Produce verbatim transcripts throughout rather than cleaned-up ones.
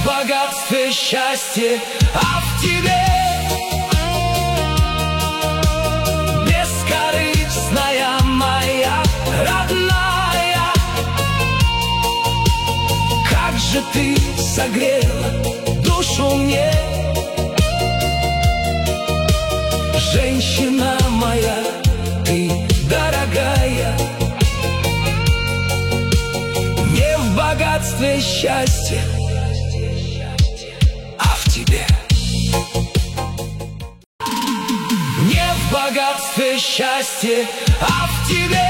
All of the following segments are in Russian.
в богатстве счастье, а в тебе бескорыстная моя родная. Как же ты согрела душу мне, женщина моя, ты дорогая. Не в богатстве счастье, а в тебе. Не в богатстве счастье, а в тебе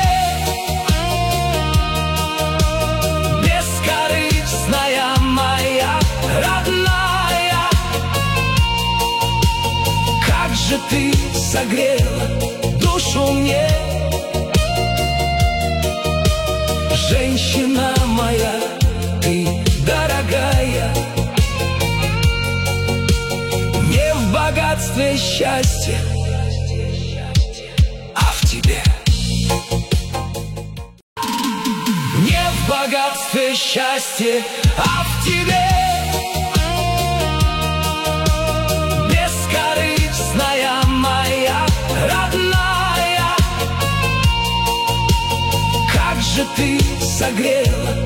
бескорыстная моя родная. Как же ты согрела душу мне, женщина моя, ты дорогая. Не в богатстве счастье, а в тебе. Не в богатстве счастье, а в тебе бескорыстная моя родная. Как же ты согрела